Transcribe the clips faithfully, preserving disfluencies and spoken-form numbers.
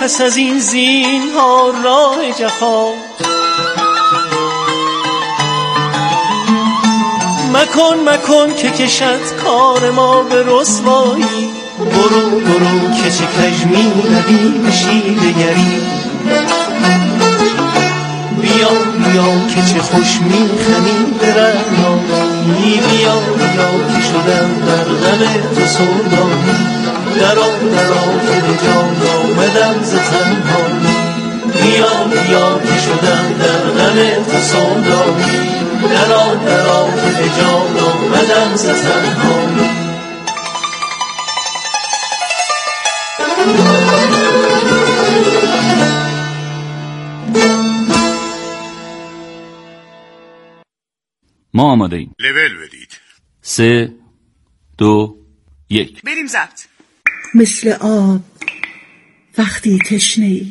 پس از این زینهار راه جفا مکن مکن که کشد کار ما به رسوایی. برو برو که چه کج می روی به شیوه گری. بیا بیا که چه خوش می خمی به رعنایی. بیا بیا که شدم در غم تو سودایی. درا درا که به جان آمدم ز تنهایی. بیا بیا که شدم در غم تو سودایی. درا درا که به جان آمدم ز تنهایی. ما آماده ایم. لول بدید. سه دو یک بریم ضبط. مثل آب وقتی تشنه‌ای،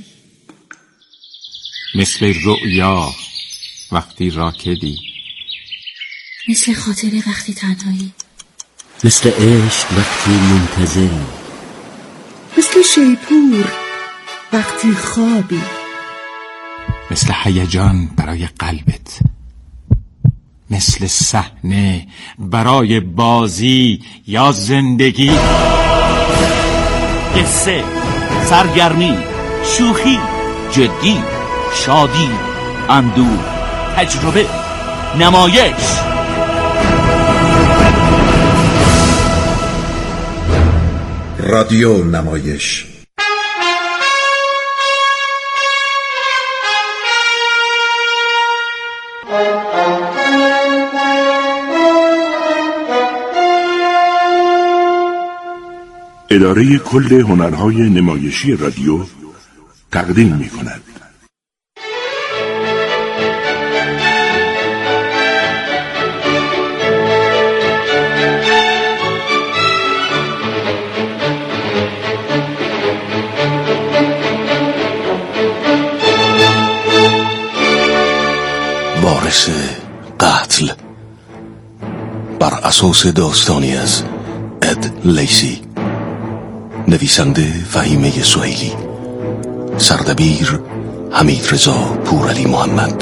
مثل رؤیا وقتی راکدی، مثل خاطره وقتی تنهایی، مثل عشق وقتی منتظری، مثل شیپور وقتی خوابی، مثل هیجان برای قلبت، مثل صحنه برای بازی یا زندگی. قصه، سرگرمی، شوخی، جدی، شادی، اندوه، تجربه، نمایش. رادیو نمایش. اداره کل هنرهای نمایشی رادیو تقدیم می کند. وارث قتل بر اساس داستانی از اد لیسی، نویسنده فهیمه سهیلی، سردبیر حمید رضا پورعلی محمد.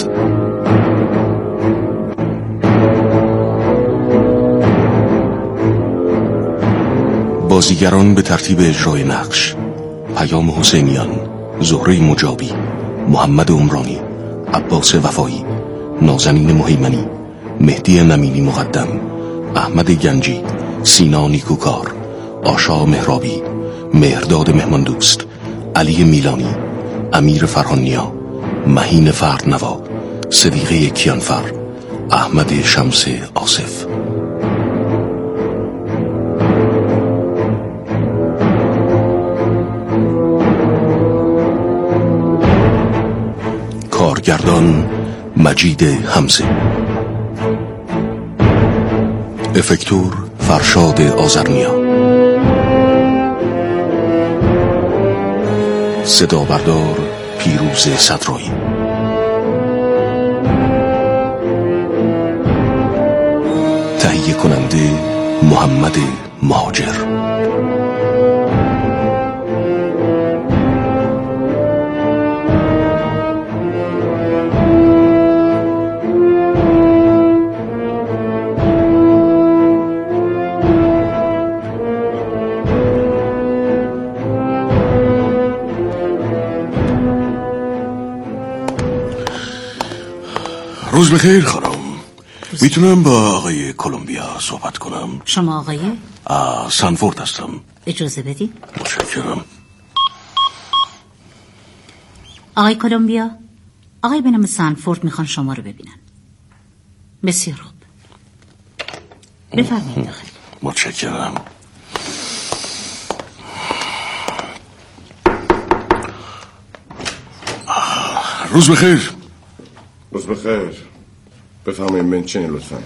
بازیگران به ترتیب اجرای نقش: پیام حسینیان، زهره مجابی، محمد عمرانی، عباس وفایی، نازنین مهیمنی، مهدی نمینی مقدم، احمد گنجی، سینا نیکوکار، آشا مهرابی، مهرداد مهماندوست، علی میلانی، امیر فرهانیا، مهین فردنوا، صدیقه کیانفر، احمد شمس آصف. کارگردان مجید حمزه، افکتور فرشاد آذرنیا، صدا بردار پیروز صدرایی، تهیه کننده محمد مهاجر. روز بخیر خانم. میتونم با آقای کلمبیا صحبت کنم؟ شما آقای؟ سنفورد هستم. اجازه بدید. متشکرم. آقای کلمبیا، آقای به نام سنفورد میخوان شما رو ببینن. بسیار خوب، بفرمایید داخل. متشکرم. روز بخیر. روز بخیر. بفهمیم من چنین لطفا.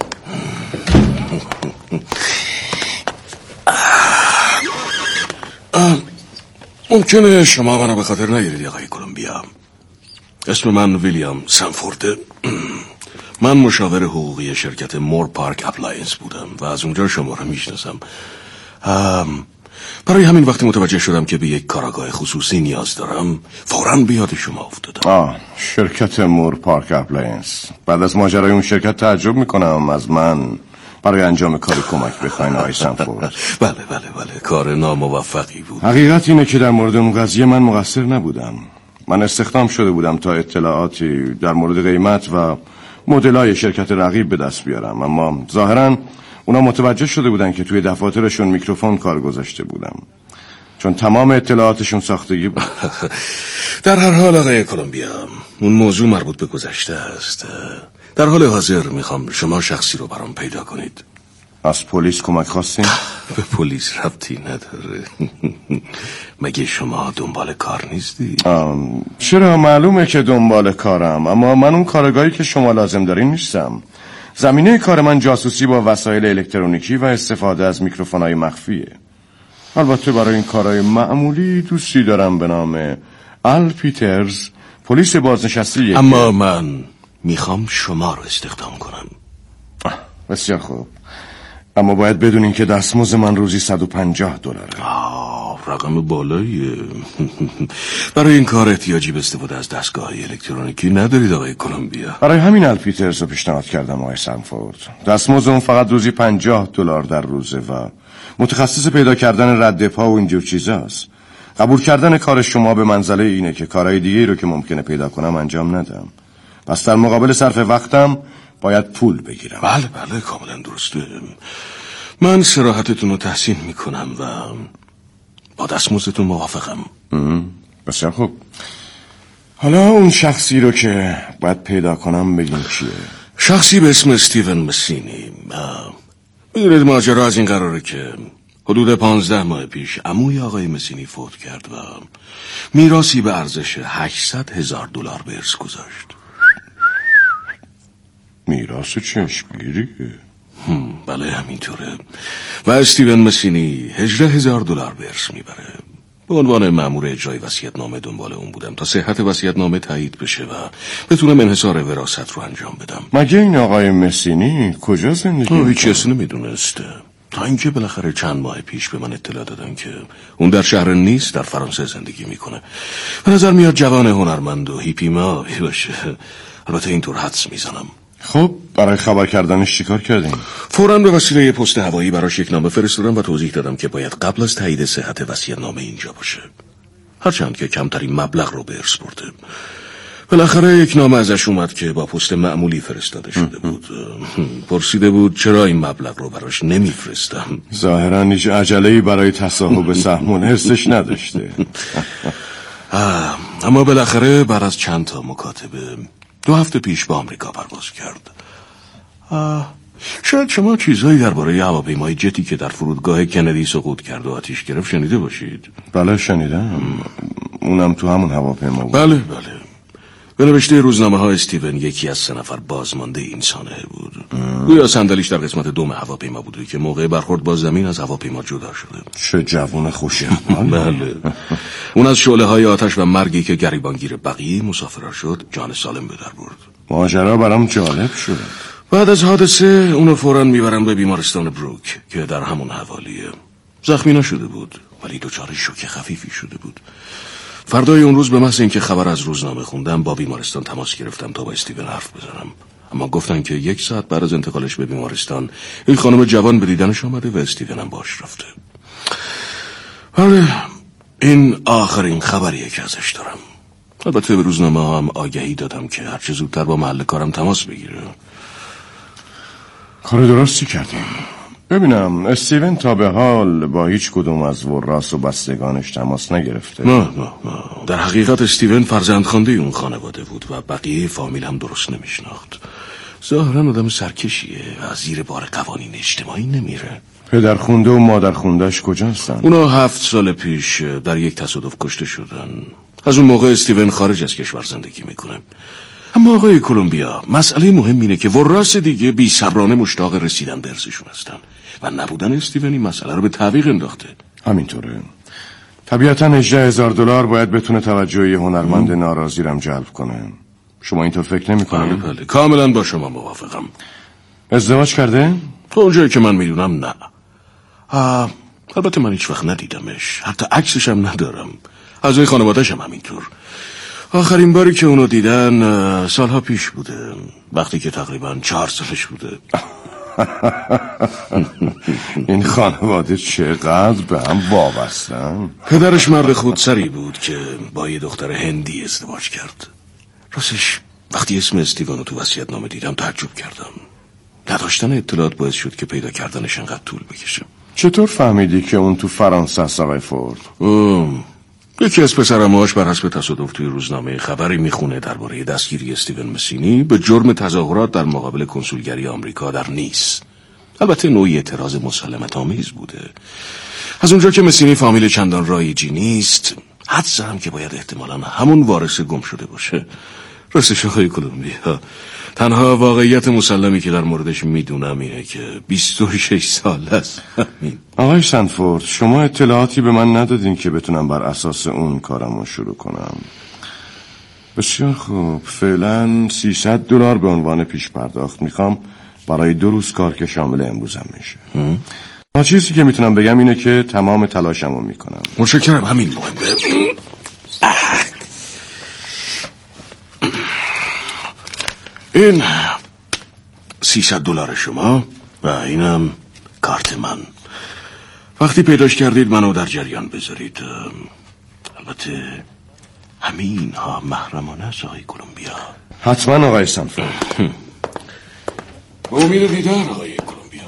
ممکنه شما منو به خاطر نگیرید آقای کلمبیا. اسم من ویلیام سنفورده. من مشاور حقوقی شرکت مور پارک اپلاینس بودم و از اونجا شما رو میشناسم. برای همین وقتی متوجه شدم که به یک کاراگاه خصوصی نیاز دارم فوراً به یاد شما افتادم. آه شرکت مور پارک اپلاینس. بعد از ماجرای اون شرکت تعجب میکنم از من برای انجام کاری کمک بخواین آقای سنفورد. بله بله بله کار ناموفقی بود. حقیقت اینه که در مورد اون قضیه من مقصر نبودم. من استخدام شده بودم تا اطلاعاتی در مورد قیمت و مدل‌های شرکت رقیب به دست بیارم، اما ظاهراً اونا متوجه شده بودن که توی دفاترشون میکروفون کار گذاشته بودم، چون تمام اطلاعاتشون ساختگی بود. در هر حال آقای کلمبیا، اون موضوع مربوط به گذشته است. در حال حاضر میخوام شما شخصی رو برام پیدا کنید. از پلیس کمک خواستین؟ به پلیس ربطی نداره. مگه شما دنبال کار نیستی؟ چرا معلومه که دنبال کارم، اما من اون کارگاهی که شما لازم دارین نیستم. زمینه کار من جاسوسی با وسایل الکترونیکی و استفاده از میکروفون‌های مخفیه. البته برای این کارهای معمولی دوستی دارم به نام آل پیترز، پلیس بازنشسته. اما من میخوام شما رو استخدام کنم. بسیار خوب، اما باید بدونین که دستمزد من روزی صد و پنجاه دلاره. آه رقم بالاییه. برای این کار احتیاجی به استفاده از دستگاه‌های الکترونیکی ندارید آقای کلمبیا. برای همین آل پیترز رو پیشنهاد کردم آقای سنفورد. دستمزد اون فقط روزی پنجاه دلار در روزه و متخصص پیدا کردن رد پا و اینجور چیزاست. قبول کردن کار شما به منزله اینه که کارهای دیگه رو که ممکنه پیدا کنم انجام ندم. پس در مقابل صرف وقتم باید پول بگیرم. بله بله کاملا درسته. من صراحتتون رو تحسین میکنم و با دستمزدتون موافقم. بسیار خوب. حالا اون شخصی رو که باید پیدا کنم بگیم چیه؟ شخصی به اسم استیون مسینی. میدونید ماجرا از این قراره که حدود پانزده ماه پیش عموی آقای مسینی فوت کرد و میراثی به ارزش هشتصد هزار دلار به ارث گذاشت. میراث چشمگیریه؟ بله همینطوره. و استیون مسینی هجده هزار دلار به ارث میبره. به عنوان مأمور اجرای وصیت‌نامه دنبال اون بودم تا صحت وصیت‌نامه تایید بشه و بتونم انحصار وراثت رو انجام بدم. مگه این آقای مسینی کجا زندگی می‌کنه؟ هیچ کسی نمیدونست تا اینکه بالاخره چند ماه پیش به من اطلاع دادن که اون در شهر نیس در فرانسه زندگی میکنه. به نظر میاد جوان هنرمند و هیپی ماهی باشه. البته اینطور حدس میزنم. خب برای خبر کردنش چیکار کردین؟ فوراً به وسیله پست هوایی براش یک نامه فرستادم و توضیح دادم که باید قبل از تایید صحت وصیت‌نامه اینجا باشه، هرچند که کمترین مبلغ رو به ارث برده. بالاخره یک نامه ازش اومد که با پست معمولی فرستاده شده بود. پرسیده بود چرا این مبلغ رو براش نمیفرستم. ظاهراً هیچ عجله‌ای برای تصاحب سهمون حسش نداشته. اما بالاخره بعد از چند تا مکاتبه دو هفته پیش با آمریکا پرواز کرد. شاید شما چیزهایی درباره هواپیمای جتی که در فرودگاه کندی سقوط کرد و آتش گرفت شنیده باشید. بله شنیدم. اونم تو همون هواپیما بود. بله بله. به نوشته روزنامه ها استیون یکی از سه نفر بازمانده این سانحه بود. گویا صندلیش در قسمت دوم هواپیما بوده که موقع برخورد با زمین از هواپیما جدا شده. چه جوون خوشی. بله. اون از شعله های آتش و مرگی که گریبانگیر بقیه مسافرها شد جان سالم به در برد. ماجرا برام جالب شد. بعد از حادثه اونو فوراً میبرن به بیمارستان بروک که در همون حوالیه. زخمی نشده بود ولی دچار شوک خفیفی شده بود. فردای اون روز به محض اینکه خبر از روزنامه خوندم با بیمارستان تماس گرفتم تا با استیون حرف بزنم، اما گفتن که یک ساعت بعد از انتقالش به بیمارستان این خانم جوان به دیدنش آمده و استیون هم باش رفته. بله این آخرین خبریه که ازش دارم. البته به روزنامه هم آگهی دادم که هرچه زودتر با محل کارم تماس بگیره. کار درستی کردیم. ببینم استیون تا به حال با هیچ کدوم از وراث و بستگانش تماس نگرفته؟ نه نه نه. در حقیقت استیون فرزندخوانده اون خانواده بود و بقیه فامیل هم درست نمیشناخت. ظاهرا آدم سرکشیه و زیر بار قوانین اجتماعی نمیره. پدر خونده و مادر خوندهش کجا هستن؟ اونا هفت سال پیش در یک تصادف کشته شدن. از اون موقع استیون خارج از کشور زندگی میکنه. اما آقای کلمبیا مسئله مهم اینه که وراث دیگه بی صبرانه مشتاق رسیدن به ارثشون هستن و نبودن استیون این مسئله رو به تعویق انداخته. همینطوره. طبیعتا هجده هزار دلار باید بتونه توجه یه هنرمند ناراضی رم جلب کنه. شما اینطور فکر نمی کنید؟ بله بله کاملا با شما موافقم. ازدواج کرده؟ تا اونجایی که من میدونم نه. البته من هیچ وقت ندیدمش، حتی عکسش هم ندارم. اعضای خانواده‌ش هم همینطور. آخرین باری که اونو دیدن سالها پیش بوده، وقتی که تقریبا چهار سالش بوده. این خانواده چقدر به هم وابستن. پدرش مرد خودسری بود که با یه دختر هندی ازدواج کرد. راستش وقتی اسم استیوانو تو وصیت‌نامه دیدم تعجب کردم. نداشتن اطلاعات باعث شد که پیدا کردنش انقدر طول بکشه. چطور فهمیدی که اون تو فرانسه است آقای فورد؟ یکی از پسرعموهاش بر حسب تصادف توی روزنامه خبری میخونه درباره دستگیری استیون مسینی به جرم تظاهرات در مقابل کنسولگری آمریکا در نیس. البته نوعی اعتراض مسالمت آمیز بوده. از اونجا که مسینی فامیل چندان رایجی نیست، حدس هم که باید احتمالاً همون وارث گم شده باشه. راستش آقای کلمبیا، تنها واقعیت مسلمی که در موردش میدونم اینه که بیست و شش سال است. آقای سنفورد، شما اطلاعاتی به من ندادین که بتونم بر اساس اون کارمو شروع کنم. بسیار خوب، فعلا سیصد دلار به عنوان پیش پرداخت میخوام برای دو روز کار که شامل امروزم میشه. ما چیزی که میتونم بگم اینه که تمام تلاشمو میکنم. متشکرم، همین مهمه. این سیصد دلار شما و اینم کارت من. وقتی پیداش کردید منو در جریان بذارید. البته همین ها محرمانه است آقای کلمبیا. حتما آقای سنفورد. به امید دیدار آقای کلمبیا.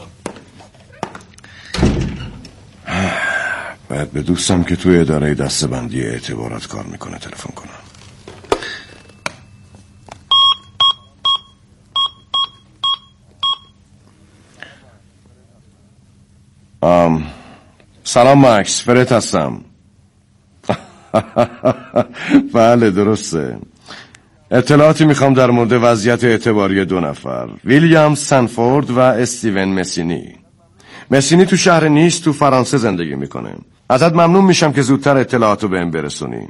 باید به دوستم که توی اداره دسته‌بندی اعتبارات کار میکنه تلفن کنم. آم. سلام مکس، فرت هستم. بله درسته. اطلاعاتی میخوام در مورد وضعیت اعتباری دو نفر، ویلیام سنفورد و استیون مسینی. مسینی تو شهر نیس تو فرانسه زندگی میکنه. ازت ممنون میشم که زودتر اطلاعاتو بهم برسونی.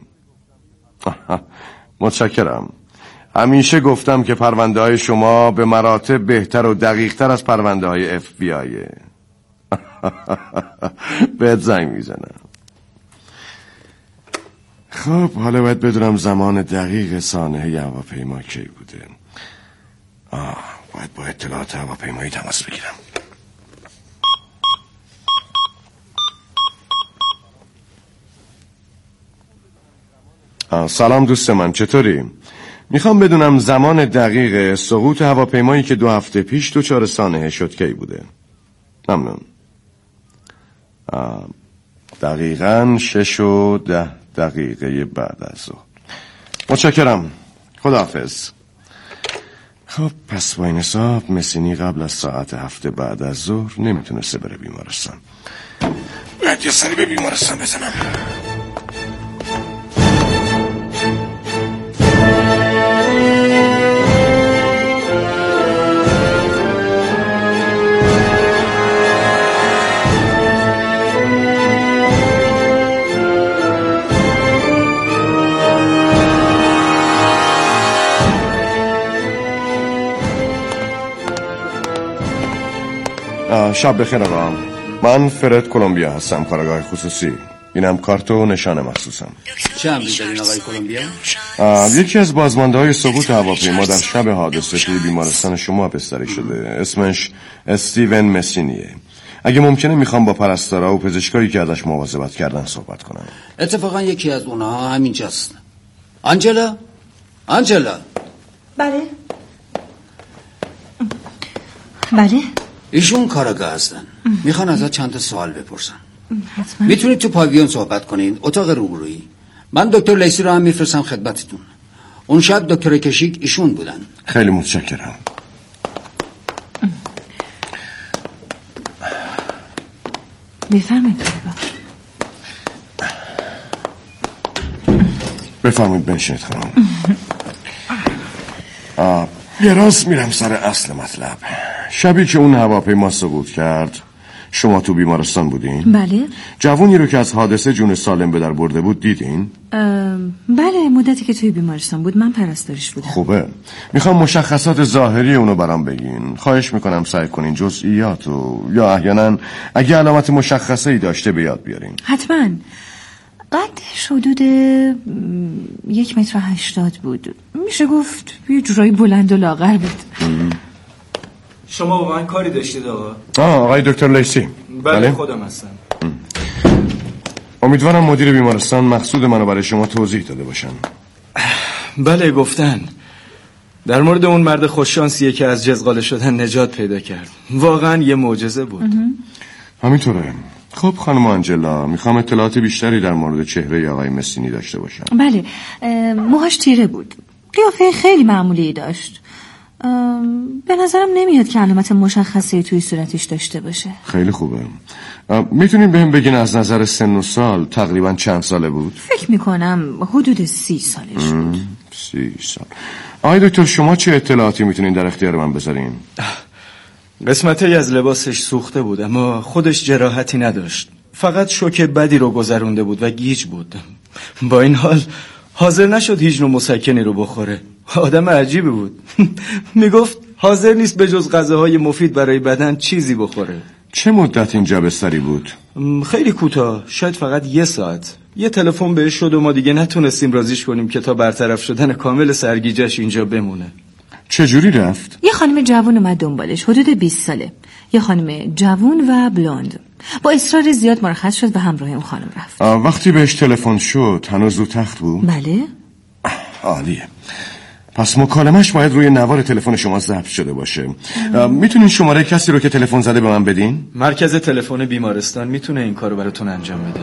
متشکرم. همیشه گفتم که پرونده های شما به مراتب بهتر و دقیق تر از پرونده های اف بی آیه. بهت زنگ میزنم. خب حالا باید بدونم زمان دقیق سانحه هواپیما کی بوده. آه باید با اطلاعات هواپیمایی تماس بگیرم. آه سلام دوست من، چطوری؟ میخوام بدونم زمان دقیق سقوط هواپیمایی که دو هفته پیش دچار سانحه شد کی بوده. ممنون. دقیقاً شش و ده دقیقه بعد از ظهر. متشکرم. خداحافظ. خب پس با این حساب مسینی قبل از ساعت هفته بعد از ظهر نمیتونسته بره بیمارستان. باید یه سری به بیمارستان بزنم. شب بخیر آقا. من فرد کلمبیا هستم، کارگاه خصوصی. اینم کارت و نشان مخصوصم. چه امری دارین آقای کلمبیا؟ یکی از بازمانده های سقوط هواپیما در شب حادثه توی بیمارستان شما بستری شده. اسمش استیون مسینیه. اگه ممکنه میخوام با پرستارا و پزشکایی که ازش مواظبت کردن صحبت کنم. اتفاقا یکی از اونها همینجاست. آنجلا؟ آنجلا؟ بله. بله. ایشون کارگاه هستن. میخوان ازت چند تا سوال بپرسن. حتما. میتونید تو پاویون صحبت کنین، اتاق روبرویی. من دکتر لیسی رو هم میفرستم خدمتتون. اون شب دکتر کشیک ایشون بودن. خیلی متشکرم. بفرمایید. بفرمایید بنشینید خانم. یه راست میرم سر اصل مطلب. شبی که اون هواپیما سقوط کرد شما تو بیمارستان بودین؟ بله. جوونی رو که از حادثه جون سالم به در برده بود دیدین؟ بله، مدتی که توی بیمارستان بود من پرستارش بودم. خوبه. میخوام مشخصات ظاهری اونو برام بگین. خواهش میکنم سعی کنین جزئیاتو یا احیانا اگه علامت مشخصه‌ای داشته به یاد بیارین. حتما. قدش حدود یک متر و هشتاد بود. میشه گفت یه جورایی بلند و لاغر بود. شما با من کاری داشتید آقا؟ آه آقای دکتر لیسی. بله, بله؟ خودم هستم. امیدوارم مدیر بیمارستان مقصود منو برای شما توضیح داده باشن. بله گفتن. در مورد اون مرد خوششانسیه که از جزغاله شدن نجات پیدا کرد. واقعا یه معجزه بود. همینطوره. خب خانم آنجلا، میخوام اطلاعات بیشتری در مورد چهره آقای مسینی داشته باشم. بله، موهاش تیره بود. قیافه خیلی معمولی داشت. به نظرم نمیاد که علامت مشخصی توی صورتش داشته باشه. خیلی خوبه. میتونین بهم بگین از نظر سن و سال تقریبا چند ساله بود؟ فکر میکنم حدود سی سالش بود. سی سال. آقای دکتر، شما چه اطلاعاتی میتونین در اختیار من بذارین؟ قسمتی از لباسش سوخته بود اما خودش جراحتی نداشت. فقط شوک بدی رو گذرونده بود و گیج بود. با این حال حاضر نشد هیچ نوع مسکنی رو بخوره. آدم عجیبی بود. میگفت حاضر نیست به جز غذاهای مفید برای بدن چیزی بخوره. چه مدت اینجا بستری بود؟ خیلی کوتاه، شاید فقط یه ساعت. یه تلفن بهش شد و ما دیگه نتونستیم رازیش کنیم که تا برطرف شدن کامل سرگیجه‌اش اینجا بمونه. چجوری رفت؟ یه خانم جوان اومد دنبالش، حدود بیست ساله. یه خانم جوان و بلوند. با اصرار زیاد مرخص شد و همراه اون خانم رفت. وقتی بهش تلفن شد هنوز رو تخت بود؟ بله. عالیه. پس مکالمش باید روی نوار تلفن شما ضبط شده باشه. میتونین شماره کسی رو که تلفن زده به من بدین؟ مرکز تلفن بیمارستان میتونه این کارو براتون انجام بده.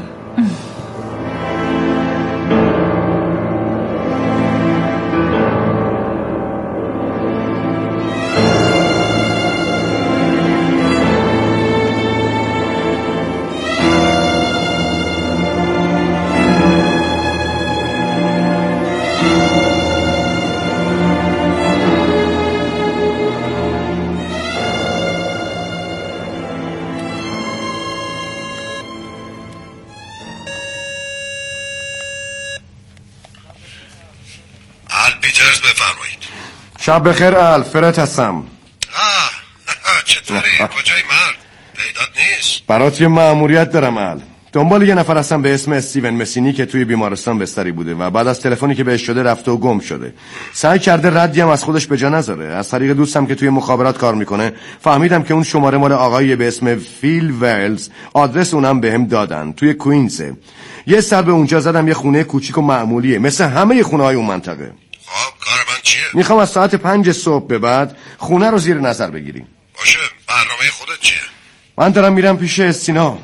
شب بخیر ال، فرت هستم. آه چطوری؟ کجای مرد؟ پیدات نیست؟ برات یه مأموریت دارم ال. دنبال یه نفر هستم به اسم استیون مسینی که توی بیمارستان بستری بوده و بعد از تلفنی که بهش شده رفته و گم شده. سعی کرده ردی هم از خودش به جا نذاره. از طریق دوستم که توی مخابرات کار میکنه فهمیدم که اون شماره مال آقایی به اسم فیل ولز، آدرس اونم بهم دادن، توی کوینزه. یه سر به اونجا زدم. یه خونه کوچیک و معمولیه مثل همه خونه‌های اون منطقه. خب کار من چیه؟ میخوام از ساعت پنج صبح به بعد خونه رو زیر نظر بگیری. باشه، برنامه خودت چیه؟ من دارم میرم پیش استینا.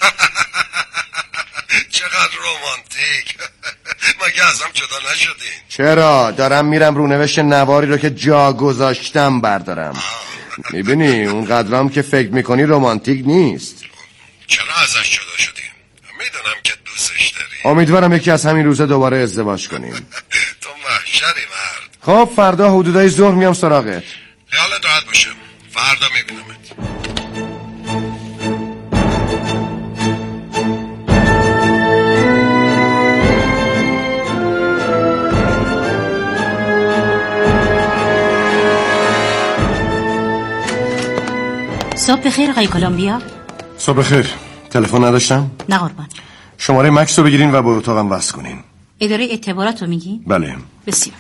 چقدر رومانتیک. مگه ازم جدا نشدین؟ چرا؟ دارم میرم رونوشت نواری رو که جا گذاشتم بردارم. میبینی اون قدرام که فکر میکنی رومانتیک نیست. چرا ازش جدا شدین؟ میدونم که دوستش داری. امیدوارم یکی از همین روزا دوباره ازدواج کنیم. تو محشری مرد. خب فردا حدودای ظهر میام سراغت. خیالت راحت باشه، فردا میبینمت. صبح بخیر آقای کلمبیا. صبح بخیر. تلفن نداشتم؟ نه قربان. شماره مکس رو بگیرین و به اتاقم وصل کنین. اداره اعتبارات رو میگی؟ بله. بسیار.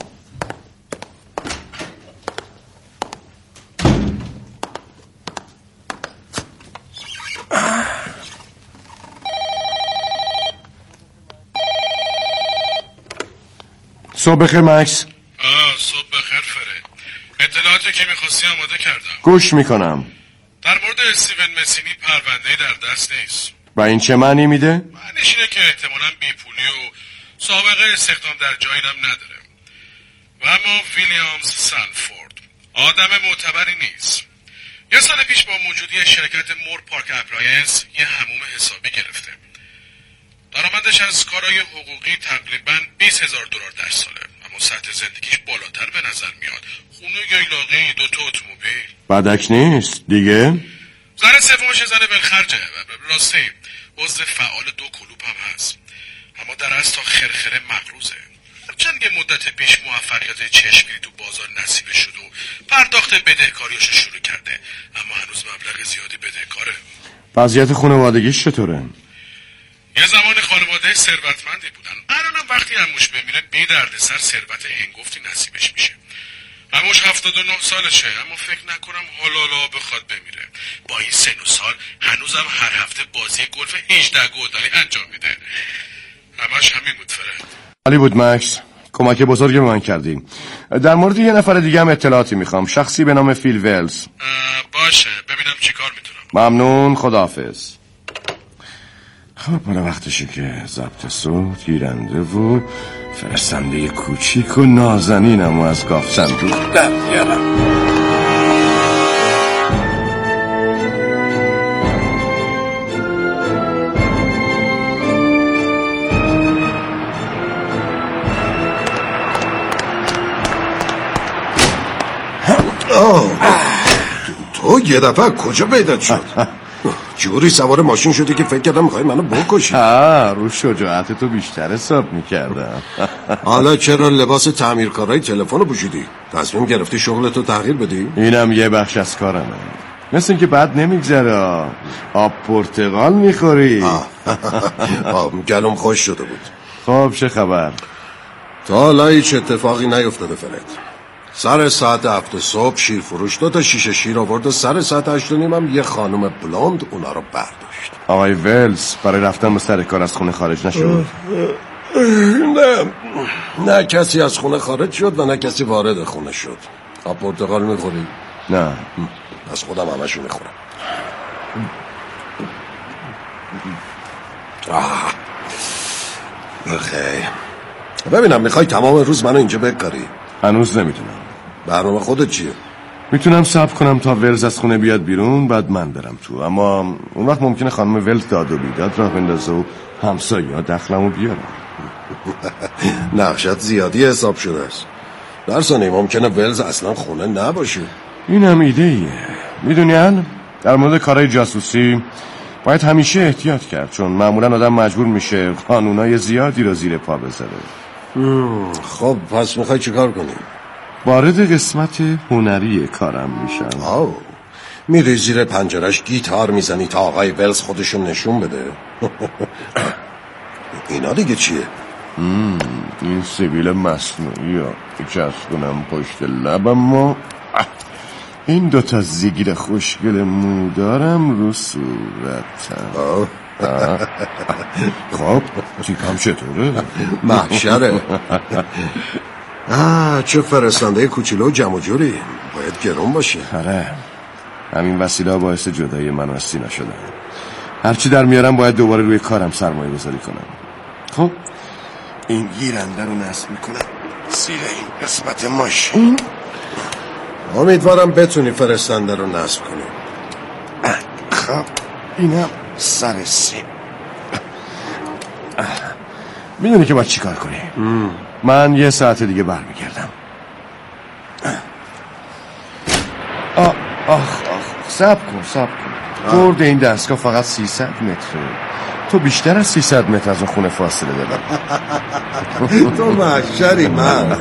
صبح بخیر مکس. آه صبح بخیر فرد. اطلاعاتی که میخواستی آماده کردم. گوش میکنم. در مورد استیون مسینی پرونده در دست نیست. و این چه معنی میده؟ معنیش اینه که احتمالاً بیپولی و سابقه استخدام در جایی هم نداره. و اما ویلیامز سنفورد آدم معتبری نیست. یه سال پیش با موجودی شرکت مور پارک اپلاینس یه حموم حسابی گرفته. درآمدش از کارهای حقوقی تقریباً بیست هزار دلار در ساله، اما سطح زندگیش بالاتر به نظر میاد. خونه یایلاقی، دو تا اتومبیل. بدک نیست دیگه؟ زن سومش زن ولخرجه، راسته عضو فعال دو کلوب هم هست، اما در از تا خرخره مقروزه. چند یه مدت پیش موفقیت چشمگیری تو بازار نصیب شد و پرداخت بدهکاریاشو شروع کرده، اما هنوز مبلغ زیادی بدهکاره. وضعیت خانوادگیش چطوره؟ یه زمان خانواده ثروتمندی بودن، الانم وقتی عموش بمیره بی دردسر ثروت هنگفتی نصیبش میشه. عموش هفتاد و نه سالشه، اما فکر نکنم حالا بخواد بمیره. با این سن و سال هنوزم هر هفته بازی گلف هجده گودالی انجام میده. همش همین بود فرد. عالی بود مکس، کمک بزرگی به من کردی. در مورد یه نفر دیگه هم اطلاعاتی میخوام، شخصی به نام فیل ولز. باشه، ببینم چی کار میتونم. ممنون، خداحافظ. خب مال وقتشه که ضبط صوت گیرنده و فرستنده کوچیک و نازنینم و از گاف صندوق در بیارم. تو یه دفعه کجا پیدا شد؟ جوری سوار ماشین شدی که فکر کردم میخوای منو بکشی. ها رو شجاعت تو بیشتر حساب میکردم. حالا چرا لباس تعمیرکارای تلفن رو پوشیدی؟ تصمیم گرفتی شغلتو تغییر بدی؟ اینم یه بخش از کارمه. مثل اینکه بعد نمیگذره. آب پرتقال میخوری؟ آب گلوم خوش شده بود. خب چه خبر؟ تا حالا هیچ اتفاقی نیفتاده فرد. سر ساعت هفت صبح شیر فروش دو تا شیشه شیر آورد و سر ساعت هشت و نیم هم یه خانم بلوند اونا رو برداشت. آقای ولز برای رفتن به سر کار از خونه خارج نشد؟ نه نه کسی از خونه خارج شد و نه کسی وارد خونه شد. آب پرتقال میخوری؟ نه از خودم همشو میخورم. آه بخیر. ببینم میخوای تمام روز منو اینجا بکاری؟ هنوز نمیتونم. برنامه خودت چیه؟ میتونم صبر کنم تا ولز از خونه بیاد بیرون بعد من برم تو، اما اون وقت ممکنه خانم ولز داد و بیداد راه بندازه و همسایه ها دخلمو بیارن. نقشت زیادی حساب شده است. در ثانیه ممکنه ولز اصلا خونه نباشه. اینم ایده ایه. میدونی هن؟ در مورد کارهای جاسوسی باید همیشه احتیاط کرد، چون معمولا آدم مجبور میشه قانونای زیادی رو زیر پا بذاره. خب پس میخوای چی کار کنی؟ وارد قسمت هنری کارم میشم. آو میری زیر پنجرش گیتار میزنی تا آقای ولز خودشون نشون بده. اینا دیگه چیه؟ مم. این سیبیل مصنوعی ها بچسبونم پشت لبم و این دوتا زیگیر خوشگل مودارم رو صورتم. خب تیکم چطوره؟ محشره. آه چه فرستنده کوچولو جمع جوری، باید گرون باشه. آره همین وسیله باعث جدایی من از سینا شدن. هرچی در میارم باید دوباره روی کارم سرمایه گذاری کنم. خب این گیرنده رو نصب میکنم زیر این قسمت ماشین. امیدوارم بتونی فرستنده رو نصب کنی. خب اینم سر سیم. میدونی که باید چی کار کنی؟ ام. من یه ساعت دیگه برمیگردم. آه آخ آخ سب کن سب کن. برد این دستگاه فقط سیصد متره. تو بیشتر از سیصد متر از اون خونه فاصله دارم. تو محشری من.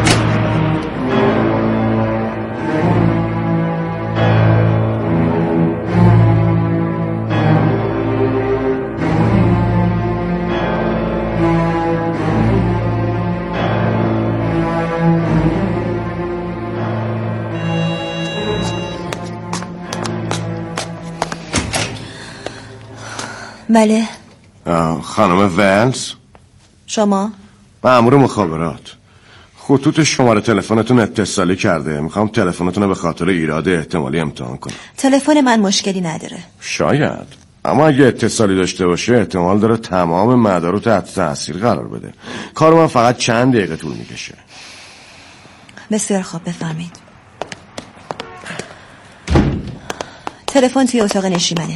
بله خانم ولز شما؟ مأمور مخابرات. خطوط شماره تلفنتون اتصالی کرده، میخوام تلفنتون رو به خاطر ایراد احتمالی امتحان کنم. تلفن من مشکلی نداره. شاید، اما اگه اتصالی داشته باشه احتمال داره تمام مدارو تحت تاثیر قرار بده. کار من فقط چند دقیقه طول میکشه. بسیار خوب بفهمید. تلفن توی اتاق نشیمنه.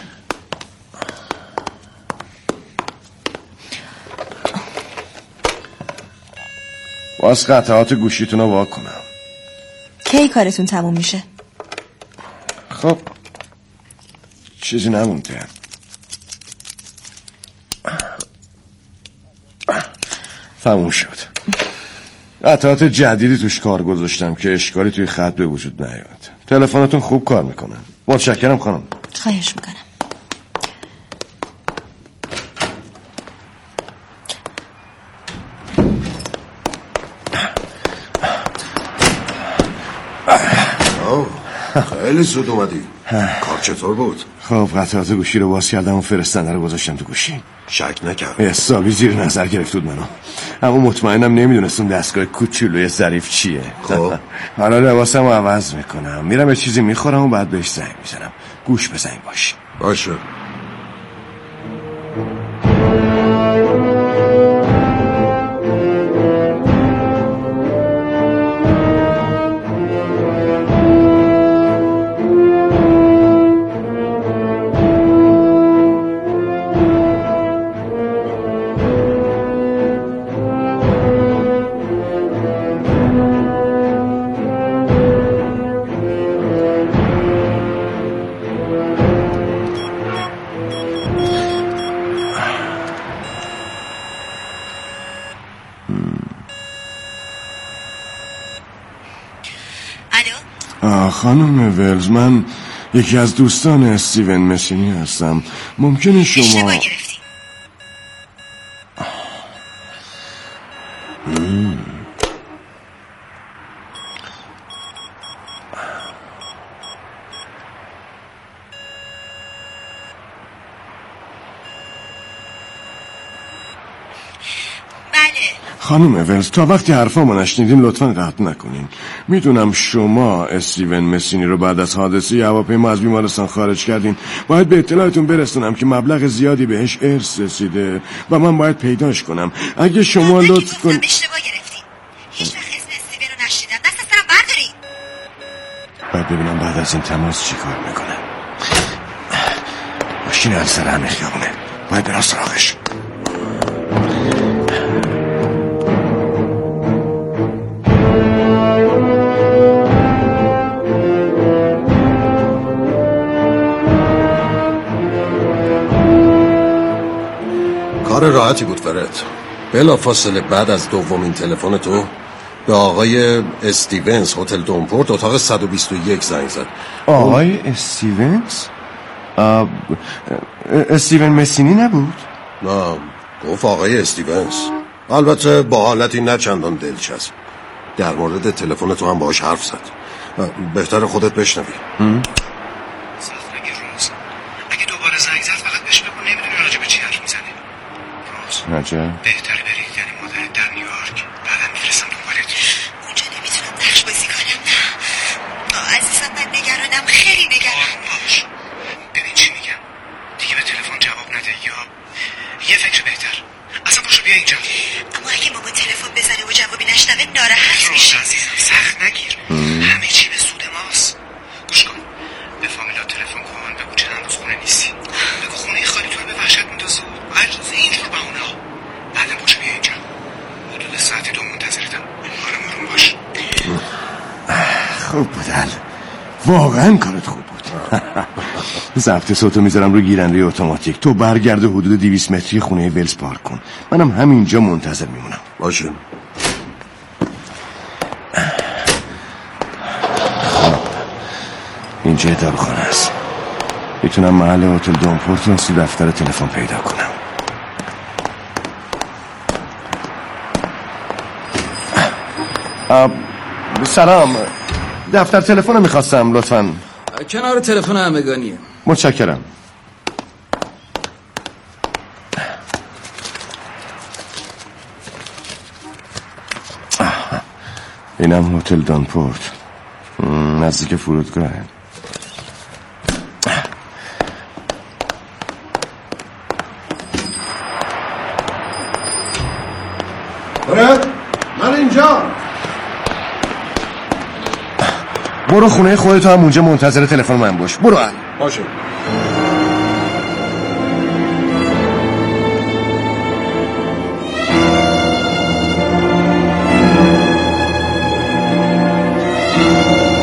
باز قطعات گوشیتون رو وا کنم. کی کارتون تموم میشه؟ خب چیزی نمونده. تموم شد. قطعات جدیدی توش کار گذاشتم که اشکالی توی خط به وجود نیاد. تلفنتون خوب کار میکنه. متشکرم خانم. خواهش میکنم. خیلی زود اومدی. کار چطور بود؟ خب قطعات گوشی رو باز کردم و فرستنده رو گذاشتم تو گوشی. شک نکرد. حسابی زیر نظر گرفت بود منو. اما مطمئنم نمیدونستم دستگاه کوچولوی ظریف چیه. خب حالا لباسم رو عوض میکنم، میرم یه چیزی میخورم و بعد بهش زنگ میزنم. گوش به زنگ باش. باشه. خانم ولز، من یکی از دوستان استیون مسینی هستم. ممکنه شما اشتباه گرفتی. خانم ولز، تا وقتی حرفامو نشنیدین لطفا قطع نکنین. میدونم شما استیون مسینی رو بعد از حادثه هواپیما از بیمارستان خارج کردین. باید به اطلاعتون برسونم که مبلغ زیادی بهش ارث رسیده و من باید پیداش کنم. اگه شما لطف کن. اشتباه گرفتین. هیچ وقت اسم استیون رو نشنیدم. دست از سرم بردارین. باید ببینم بعد از این تماس چی کار میکنه. ماشین از سر همه خیابونه. باید برم سراغش. کار راحتی بود فرد. بلافاصله بعد از دومین تلفن تو به آقای استیونز هتل دونپورت اتاق صد و بیست و یک زنگ زد. آقای استیونز؟ استیون مسینی نبود؟ نه، گفت آقای استیونز. البته با حالتی نه چندان دلچسب. در مورد تلفن تو هم باهاش حرف زد. بهتر خودت بشنوی. اگه دوباره زنگ زد فقط بهش بگو نمیدونی راجع به چی حرف میزنه. نجا بهتره برید، یعنی مادرت در نیویورک. بعدم میفرستم دنبالت. اونجا نمیتونم نقش بازی کنم. نه عزیزم، من نگرانم، خیلی نگرانم. باش ببین چی میگم. دیگه به تلفن جواب نده یا یه فکر بهتر اصلا پاشو بیا اینجا. اما اگه مامان تلفن بزنه و جوابی نشنوه ناراحت میشه. عزیزم سخت نگیر. همه چی به سود ماست. گوش کن، به فامیلا تلفن کن، بگو چند روز خونه نیستی. بگو خونه خالی تو رو به وحشت میندازه و عجز اینجور بهونه ها. بعدم پاشو بیا اینجا. حدود ساعت دو منتظرتم. آروم آروم باش. خوب بود حل. واقعا کارت خوب بود. ضبط صوتو میذارم رو گیرنده اتوماتیک. تو برگرد و حدود دویست متری خونه ولز پارک کن. منم همینجا منتظر میمونم. باشه. خب اینجا داروخانه است. میتونم محل هتل دونپورت رو تو دفتر تلفن پیدا کنم. سلام، دفتر تلفن میخواستم لطفاً. کنار تلفن همگانیه. متشکرم. اینم هتل دونپورت، نزدیک فرودگاهه. فرد، من اینجا. برو خونه خودت هم اونجا منتظر تلفن من باش. برو. باشه.